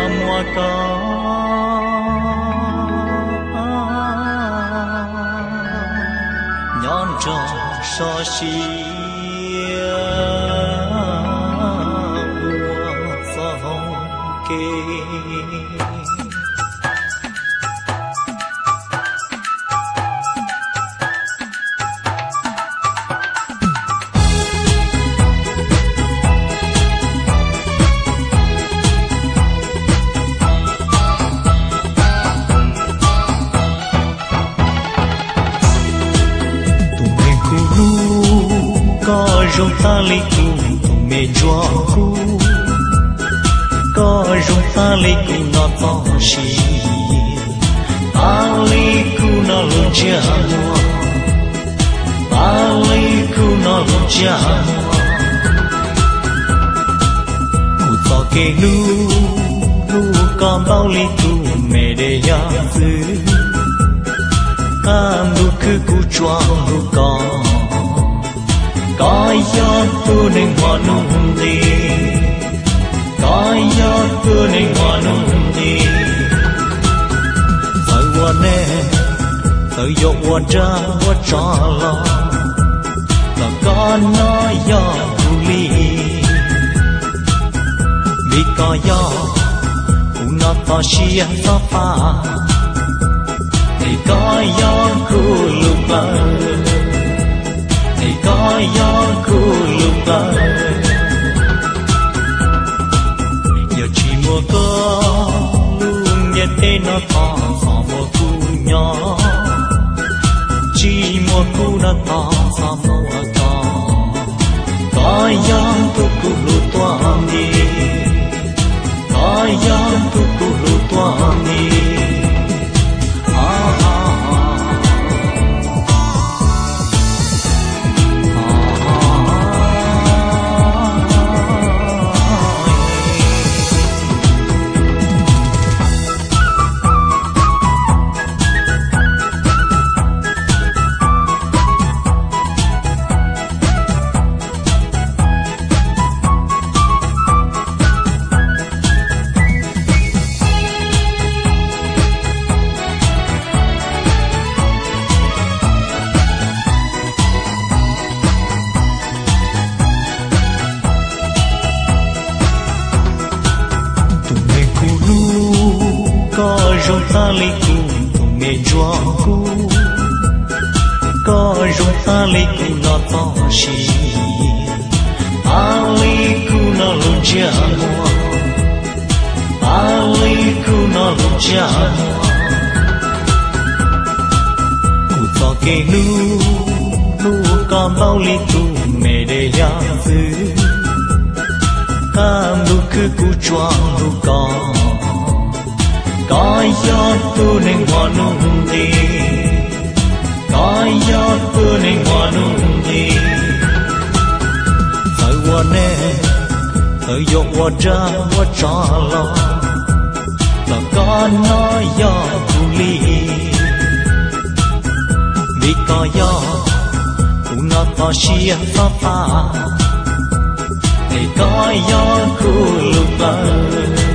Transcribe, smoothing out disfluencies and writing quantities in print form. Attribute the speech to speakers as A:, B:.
A: mua có nhon trò so xia mùa phong kê có rong ta li cu mê joa cu có rong ta li cu nó to xì ta li cu nó lu cha ta li cu nó lu cha cu to ke lu con bao li cu mê de ya tư cam lu cứ cu choa lu con có gió tu nên hoa nung đi có gió tu nên hoa nung đi thời hoa nè thời dục hoa ra hoa trò lo là con nói gió tu ly vì có gió cũng nó to xia to pha thì có gió cu lục bờ có gió cu lục bờ giờ chỉ mùa có luôn nhẹ tên nó to gió mùa cu nhỏ chỉ mùa cu nó to gió mùa to có gió tu cu lục toan đi có gió tu cu lục toan đi có rong ta li cu mê joa cu có rong ta li cu nó to xì ta li cu nó lu cha ta li cu nó lu cha cu to ke lu con bao li cu mê de ya tư cam lu cứ cu choang lu con có gió tu nên hoa nung đi có gió tu nên hoa nung đi thời hoa nè thời dục hoa ra hoa trò lo là con nói gió tu ly vì có gió cũng nó to xia to pha thì có gió cu lục bờ